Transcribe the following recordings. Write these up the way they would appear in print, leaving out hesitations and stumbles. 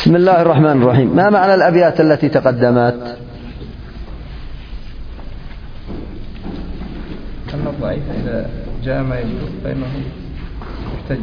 بسم الله الرحمن الرحيم. ما معنى الأبيات التي تقدمت؟ أن الضعيف إذا جاء ما يجب فإنه يحتج.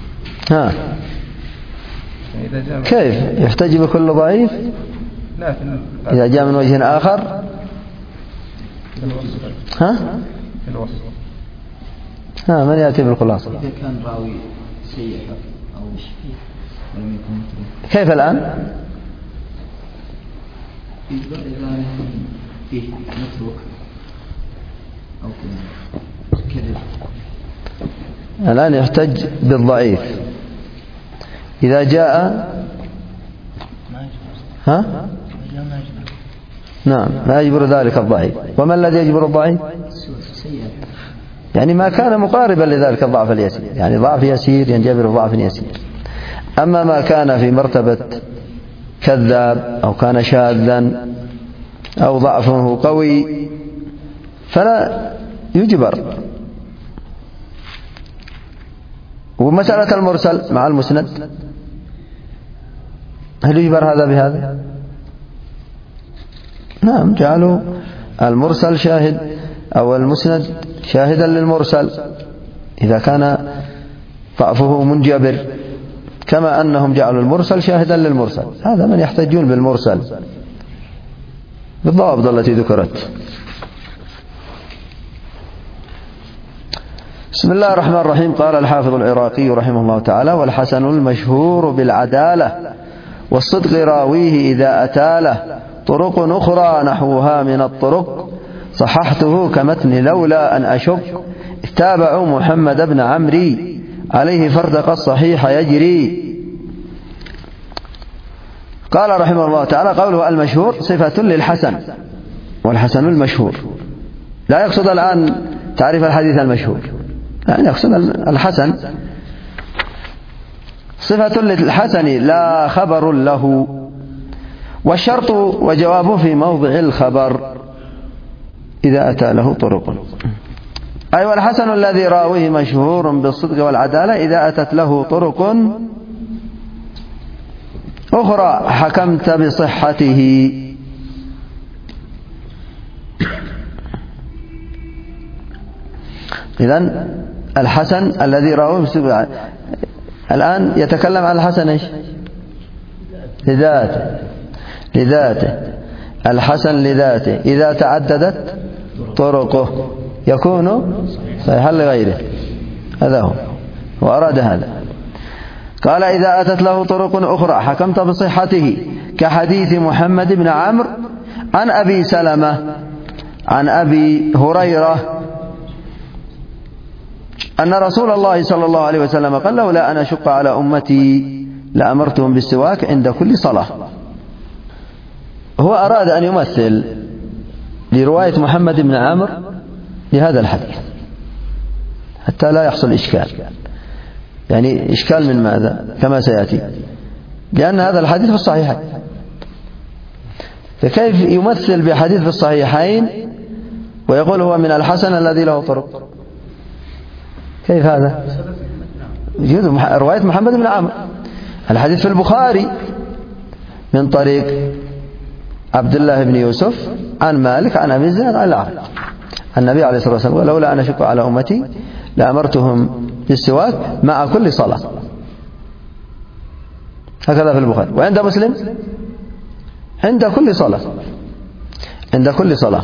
إذا جاء كيف يحتج بكل ضعيف؟ لا، إذا جاء من وجه آخر في الوصف. في الوصف. من يأتي بالخلاصة؟ إذا كان راوي سيء أو ولم يكن كيف الآن؟ إذا فيه متروك أو كذب. الآن يحتج بالضعيف إذا جاء نعم لا يجبر ذلك الضعيف. وما الذي يجبر الضعيف؟ يعني ما كان مقاربا لذلك الضعف اليسير، يعني ضعف يسير ينجبر ضعف يسير. أما ما كان في مرتبة كذاب أو كان شاذا أو ضعفه قوي فلا يجبر. ومسألة المرسل مع المسند هل يجبر هذا بهذا؟ نعم، جعلوا المرسل شاهد أو المسند شاهدا للمرسل إذا كان ضعفه منجبر، كما أنهم جعلوا المرسل شاهدا للمرسل. هذا من يحتجون بالمرسل بالضوابط التي ذكرت. بسم الله الرحمن الرحيم. قال الحافظ العراقي رحمه الله تعالى: والحسن المشهور بالعدالة والصدق راويه إذا أتاله طرق أخرى نحوها من الطرق صححته كمتن لولا أن أشك اتابعوا محمد بن عمري عليه فارتقى الصحيح يجري. قال رحمه الله تعالى: قوله المشهور صفة للحسن، والحسن المشهور لا يقصد الآن تعريف الحديث المشهور، يعني يقصد الحسن صفة للحسن لا خبر له، والشرط وجوابه في موضع الخبر إذا أتى له طرق. أي والحسن الذي راويه مشهور بالصدق والعدالة إذا أتت له طرق أخرى حكمت بصحته. إذن الحسن الذي راويه بالصدق، الآن يتكلم عن الحسن إيش؟ لذاته. الحسن لذاته إذا تعددت طرقه يكون صحيحا لغيره. هذا هو وأراد هذا. قال: إذا أتت له طرق أخرى حكمت بصحته كحديث محمد بن عمرو عن أبي سلمة عن أبي هريرة أن رسول الله صلى الله عليه وسلم قال: لولا أن أشق على أمتي لأمرتهم بالسواك عند كل صلاة. هو أراد أن يمثل لرواية محمد بن عمرو لهذا الحديث حتى لا يحصل إشكال. يعني إشكال من ماذا؟ كما سيأتي، لأن هذا الحديث في الصحيحين، فكيف يمثل بحديث في الصحيحين ويقول هو من الحسن الذي له طرق؟ كيف هذا؟ رواية محمد بن عمرو الحديث في البخاري من طريق عبد الله بن يوسف عن مالك عن أبي الزناد عن الأعرج النبي عليه الصلاة والسلام: ولولا أن أشق على أمتي لأمرتهم بالسواك مع كل صلاة. هكذا في البخاري. وعند مسلم عند كل صلاة، عند كل صلاة.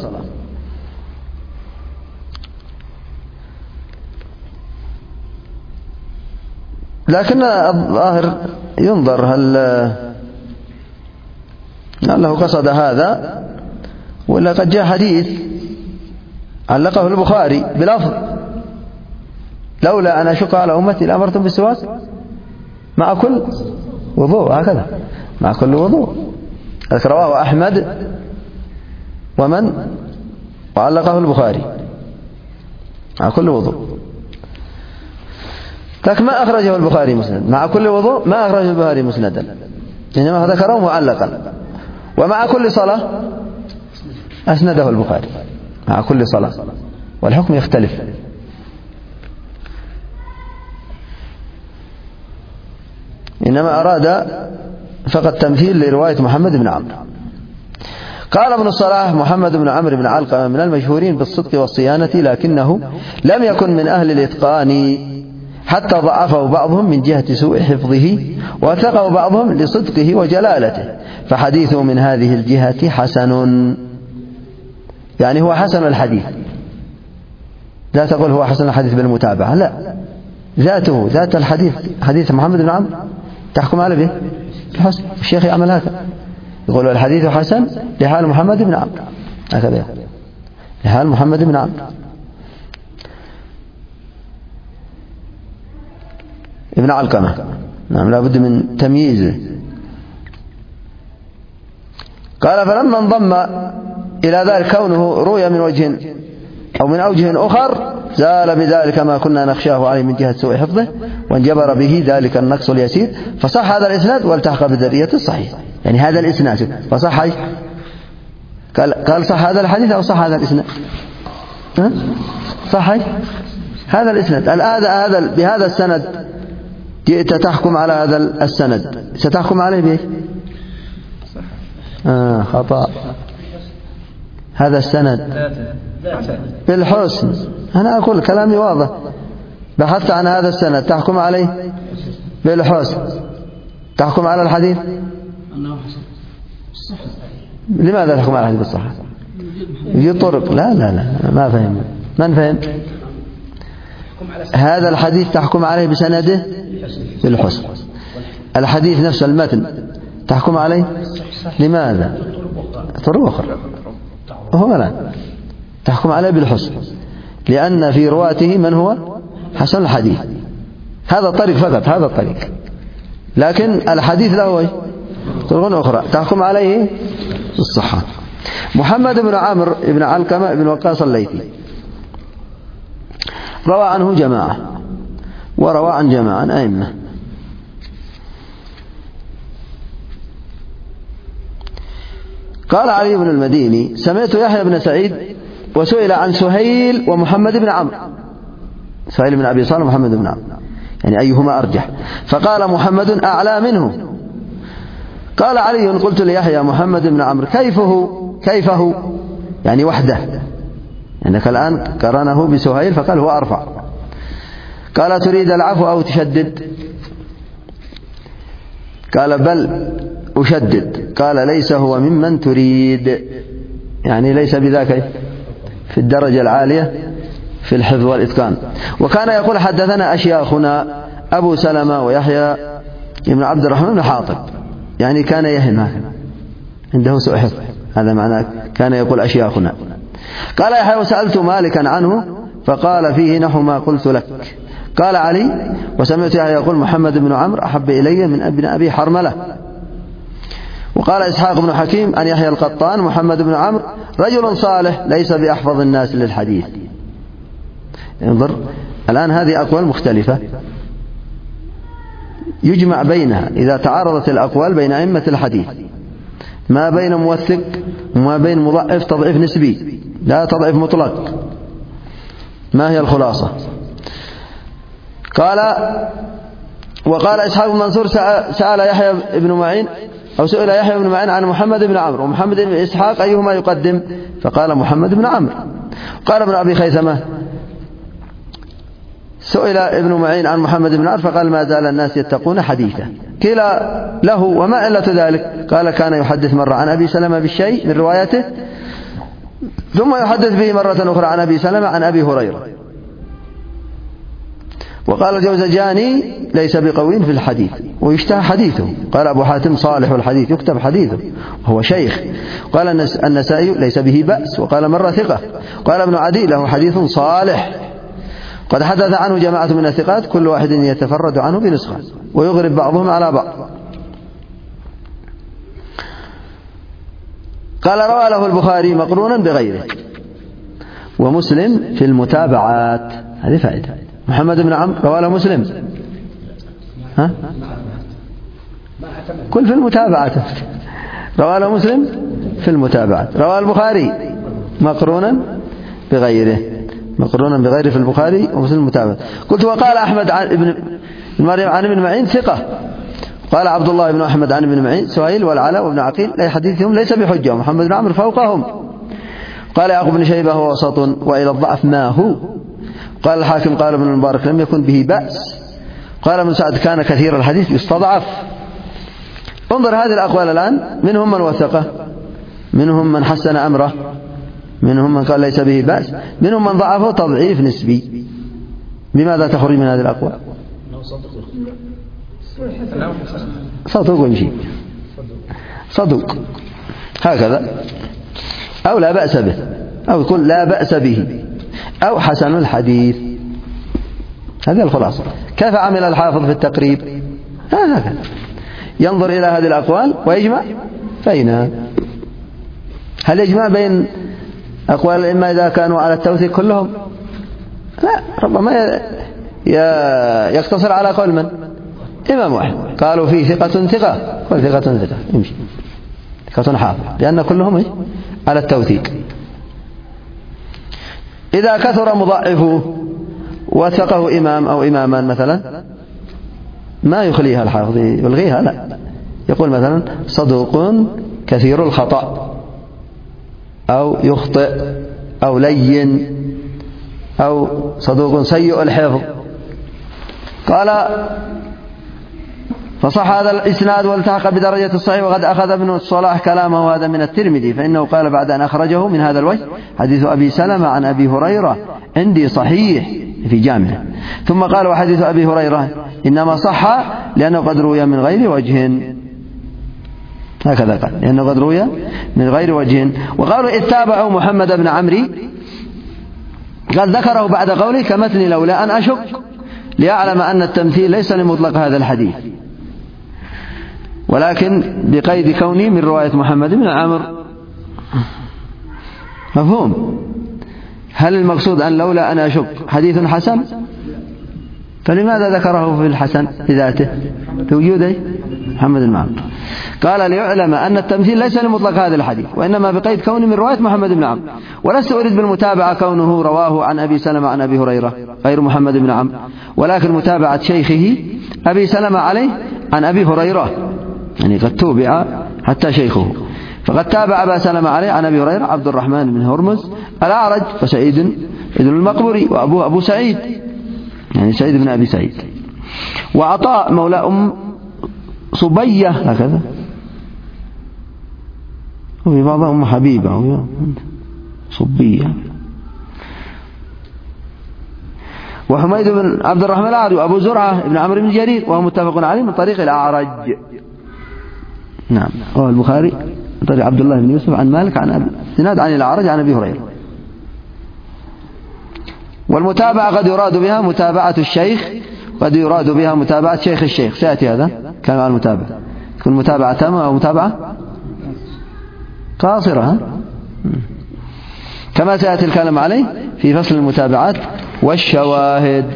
لكن الظاهر ينظر هل لعله قصد هذا ولا قد جاء حديث علقه البخاري بلفظ: لولا أن أشق على أمتي لأمرتم بالسواك مع كل وضوء. هكذا مع كل وضوء. رواه أحمد ومن وعلقه البخاري مع كل وضوء. لكن ما أخرجه البخاري مسند مع كل وضوء، ما أخرجه البخاري مسندا، إنما ذكره معلقا. ومع كل صلاة أسنده البخاري مع كل صلاة، والحكم يختلف. إنما أراد فقط تمثيل لرواية محمد بن عمرو. قال ابن الصلاح: محمد بن عمرو بن علقمة من المشهورين بالصدق والصيانة، لكنه لم يكن من أهل الإتقان، حتى ضعفه بعضهم من جهة سوء حفظه، وثقه بعضهم لصدقه وجلالته، فحديثه من هذه الجهة حسن، يعني هو حسن الحديث. لا تقول هو حسن الحديث بالمتابعة، لا، ذاته ذات الحديث، حديث محمد بن عمرو تحكم على به الحسن. الشيخ يعمل هكذا، يقول الحديث حسن لحال محمد بن عمرو، هكذا لحال محمد بن عمرو ابن علقمة. نعم، لا بد من تمييزه. قال: فلما انضم إلى ذلك كونه روي من وجه أو من أوجه أخر، زال بذلك ما كنا نخشاه عليه من جهة سوء حفظه، وانجبر به ذلك النقص اليسير، فصح هذا الإسناد والتحق بالذرية الصحيح. يعني هذا الإسناد فصح، قال صح هذا الحديث أو صح هذا الإسناد؟ صح هذا الإسناد. هذا بهذا السند جئت تحكم على هذا السند، ستحكم عليه بإيش؟ خطأ. هذا السند بالحسن. أنا أقول كلامي واضح، بحثت عن هذا السند، تحكم عليه بالحسن، تحكم على الحديث لماذا تحكم على الحديث بالصحة؟ يجي طرق. لا لا لا، ما فهم. من فهم؟ هذا الحديث تحكم عليه بسنده بالحسن. الحديث نفس المتن تحكم عليه لماذا؟ طرق أخرى. هو لا تحكم عليه بالحسن، لأن في رواته من هو حسن الحديث. هذا الطريق فقط، هذا الطريق، لكن الحديث له طرق أخرى تحكم عليه بالصحة. محمد بن عمرو بن علقمة بن وقاص الليثي روى عنه جماعة، وروى عن جماعة عن أئمة. قال علي بن المديني: سمعت يحيى بن سعيد وسئل عن سهيل ومحمد بن عمرو، سهيل بن أبي صالح ومحمد بن عمرو، يعني أيهما أرجح؟ فقال: محمد أعلى منه. قال علي: قلت ليحيى: محمد بن عمرو كيفه يعني وحده، يعني الآن قرنه بسهيل فقال هو أرفع. قال: تريد العفو أو تشدد؟ قال: بل أشدد. قال: ليس هو ممن تريد، يعني ليس بذاك في الدرجة العالية في الحفظ والإتقان. وكان يقول: حدثنا أشياخنا أبو سلمة ويحيى بن عبد الرحمن بن حاطب، يعني كان يهم هكذا، عنده سوء حفظ، هذا معناه كان يقول أشياخنا. قال يحيى: وسألت مالكا عنه فقال فيه نحو ما قلت لك. قال علي: وسمعت يحيى يقول: محمد بن عمرو أحب إلي من ابن أبي حرملة. وقال إسحاق بن حكيم عن يحيى القطان: محمد بن عمرو رجل صالح ليس بأحفظ الناس للحديث. انظر الآن، هذه أقوال مختلفة يجمع بينها إذا تعارضت الأقوال بين أئمة الحديث، ما بين موثق وما بين مضعف تضعيف نسبي، لا تضعيف مطلق. ما هي الخلاصة؟ وقال إسحاق بن منصور: سأل يحيى بن معين أو سئل يحيى بن معين عن محمد بن عمرو ومحمد بن إسحاق أيهما يقدم؟ فقال: محمد بن عمرو. قال ابن أبي خيثمة: سئل ابن معين عن محمد بن عمرو فقال: ما زال الناس يتقون حديثه. قيل له: وما علة ذلك؟ قال: كان يحدث مرة عن أبي سلمة بالشيء من روايته، ثم يحدث به مرة أخرى عن أبي سلمة عن أبي هريرة. وقال الجوزجاني: ليس بقوي في الحديث ويشتهى حديثه. قال أبو حاتم: صالح الحديث يكتب حديثه وهو شيخ. قال النسائي: ليس به بأس. وقال مرة: ثقة. قال ابن عدي: له حديث صالح قد حدث عنه جماعة من الثقات، كل واحد يتفرد عنه بنسخة ويغرب بعضهم على بعض. قال: روى له البخاري مقرونا بغيره، ومسلم في المتابعات. هذه فائدة. محمد بن عمرو روى له مسلم، كل في المتابعات. روى له مسلم في المتابعات. روى البخاري مقرونا بغيره، مقرونا بغيره في البخاري ومسلم المتابعات. قلت: وقال أحمد بن مريم عن ابن معين ثقة، قال عبد الله بن أحمد عن ابن معين سهيل والعلاء وابن عقيل لا حديثهم ليس بحجة ومحمد بن عمرو فوقهم. قال يعقوب بن شيبة هو وسط وإلى الضعف ما هو. قال الحاكم قال ابن المبارك لم يكن به بأس. قال ابن سعد كان كثير الحديث يستضعف. انظر هذه الأقوال الآن، منهم من وثقه، منهم من حسن أمره، منهم من قال ليس به بأس، منهم من ضعفه تضعيف نسبي. بماذا تخرج من هذه الأقوال؟ صدوق ويمشي صدوق هكذا، أو لا بأس به، أو يقول لا بأس به، أو حسن الحديث. هذه الخلاصة. كيف عمل الحافظ في التقريب؟ هكذا ينظر إلى هذه الأقوال ويجمع بينها. هل يجمع بين أقوال الأئمة إذا كانوا على التوثيق كلهم؟ لا، ربما يقتصر على قول من؟ إمام واحد قالوا فيه ثقة ثقة، قل ثقة ثقة يمشي، ثقة حافظ، لأن كلهم على التوثيق. إذا كثر مضاعفوه وثقه إمام أو إمامان مثلا ما يخليها الحافظ يلغيها، لا، يقول مثلا صدوق كثير الخطأ، أو يخطئ، أو لين، أو صدوق سيء الحفظ. قال فصح هذا الإسناد والتحق بدرجة الصحيح. وقد أخذ ابن الصلاح كلامه هذا من الترمذي، فإنه قال بعد أن أخرجه من هذا الوجه حديث أبي سلمة عن أبي هريرة عندي صحيح في جامعه. ثم قال وحديث أبي هريرة إنما صح لأنه قد روي من غير وجه، هكذا قال، لأنه قد روي من غير وجه. وقالوا إذ تابعوا محمد بن عمرو قد ذكره بعد قوله كمثل لولا أن أشك ليعلم أن التمثيل ليس لمطلق هذا الحديث، ولكن بقيد كوني من رواية محمد بن عمرو. مفهوم؟ هل المقصود أن لولا أن أشك حديث حسن؟ فلماذا ذكره في الحسن بذاته لوجود محمد بن عمرو؟ قال ليعلم أن التمثيل ليس لمطلق هذا الحديث، وإنما بقيد كونه من رواية محمد بن عمرو. ولست أريد بالمتابعة كونه رواه عن أبي سلمة عن أبي هريرة غير محمد بن عمرو، ولكن متابعة شيخه أبي سلمة عليه عن أبي هريرة، يعني قد توبع حتى شيخه، فقد تابع أبا سلمة عليه عن أبي هريرة عبد الرحمن بن هرمز الأعرج وسعيد بن المقبري وأبوه أبو سعيد، يعني سعيد بن أبي سعيد، وعطاء مولى أم صبية هكذا، وفي بعضها أم حبيبة صبية، وحميد بن عبد الرحمن الأعرج وأبو زرعة بن عمرو بن جرير، وهو متفق عليه من طريق الأعرج. نعم، رواه البخاري من طريق عبد الله بن يوسف عن مالك عن أبي سناد عن الأعرج عن أبي هريرة. والمتابعة قد يراد بها متابعة الشيخ، قد يراد بها متابعة شيخ الشيخ، سيأتي هذا كلام عن المتابعة، تكون متابعة تامة أو متابعة قاصرة، كما سيأتي الكلام عليه في فصل المتابعات والشواهد.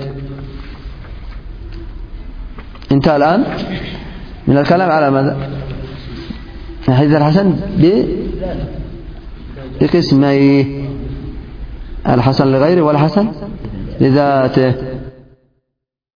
انتهى الآن من الكلام على ماذا؟ حديث الحسن بقسميه، الحسن لغيره والحسن لذاته.